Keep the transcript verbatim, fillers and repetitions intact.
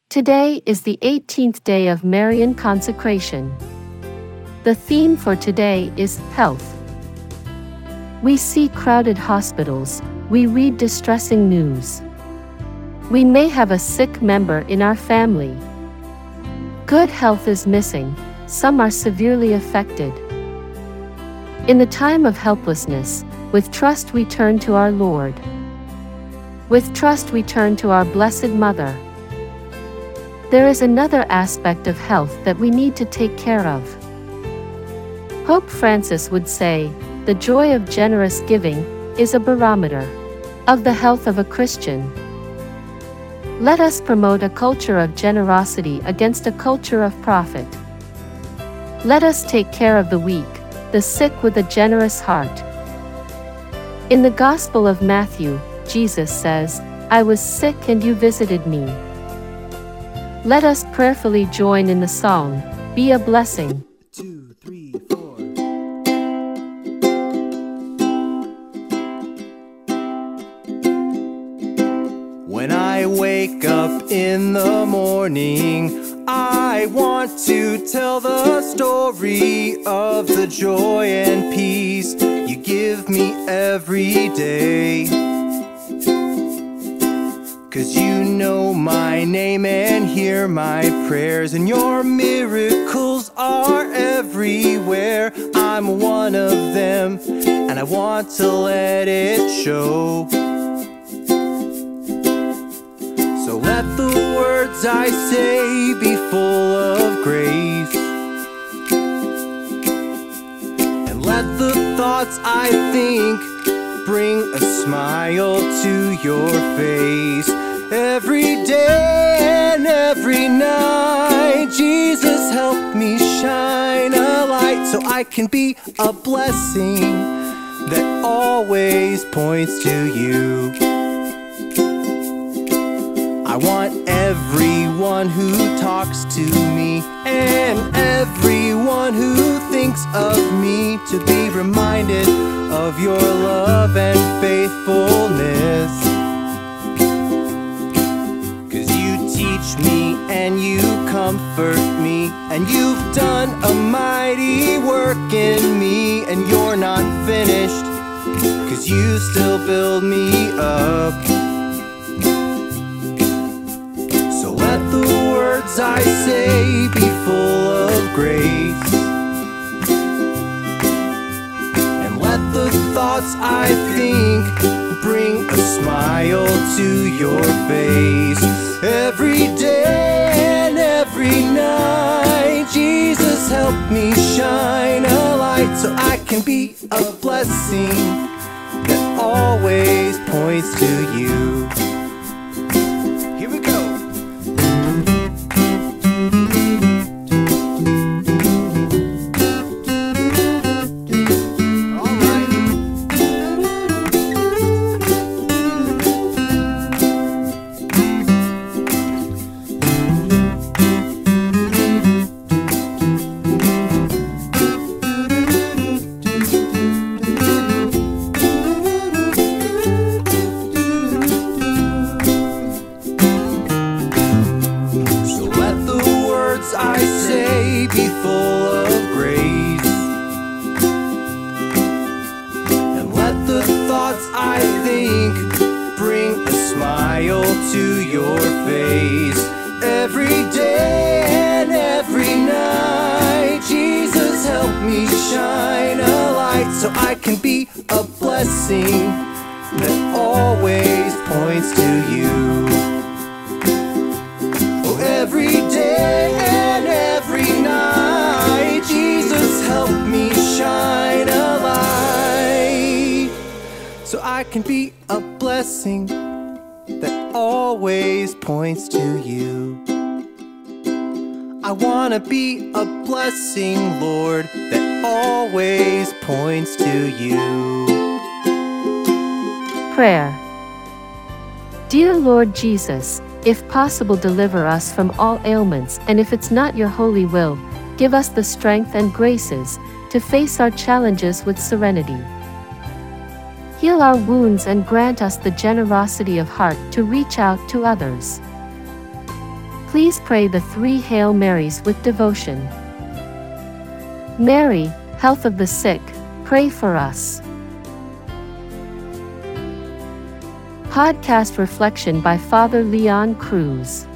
Today is the eighteenth day of Marian consecration. The theme for today is health. We see crowded hospitals, we read distressing news. We may have a sick member in our family. Good health is missing, some are severely affected. In the time of helplessness, with trust we turn to our Lord. With trust we turn to our Blessed Mother. There is another aspect of health that we need to take care of. Pope Francis would say, the joy of generous giving is a barometer of the health of a Christian. Let us promote a culture of generosity against a culture of profit. Let us take care of the weak, the sick with a generous heart. In the Gospel of Matthew, Jesus says, I was sick and you visited me. Let us prayerfully join in the song, Be a Blessing. Two, three, four. When I wake up in the morning, I want to tell the story of the joy and peace you give me every day. 'Cause you know my name and hear my prayers, and your miracles are everywhere. I'm one of them, and I want to let it show. So let the words I say be full of grace, and let the thoughts I think bring a smile to your face. Every day and every night, Jesus, help me shine a light so I can be a blessing that always points to you. I want everyone who talks to me and everyone who thinks of me to be reminded of your love and faithfulness. 'Cause you teach me and you comfort me, and you've done a mighty work in me, and you're not finished, 'cause you still build me up. So let the words I say be full of grace, the thoughts I think bring a smile to your face. Every day and every night, Jesus, help me shine a light so I can be a blessing that always points to you. Here we go. I say be full of grace, and let the thoughts I think bring a smile to your face. Every day and every night, Jesus, help me shine a light so I can be a blessing that always points to you. Oh, every day and every night, Jesus, help me shine a light so I can be a blessing that always points to you. I want to be a blessing, Lord, that always points to you. Prayer. Dear Lord Jesus, if possible, deliver us from all ailments, and if it's not your holy will, give us the strength and graces to face our challenges with serenity. Heal our wounds and grant us the generosity of heart to reach out to others. Please pray the three Hail Marys with devotion. Mary, health of the sick, pray for us. Podcast reflection by Father Leon Cruz.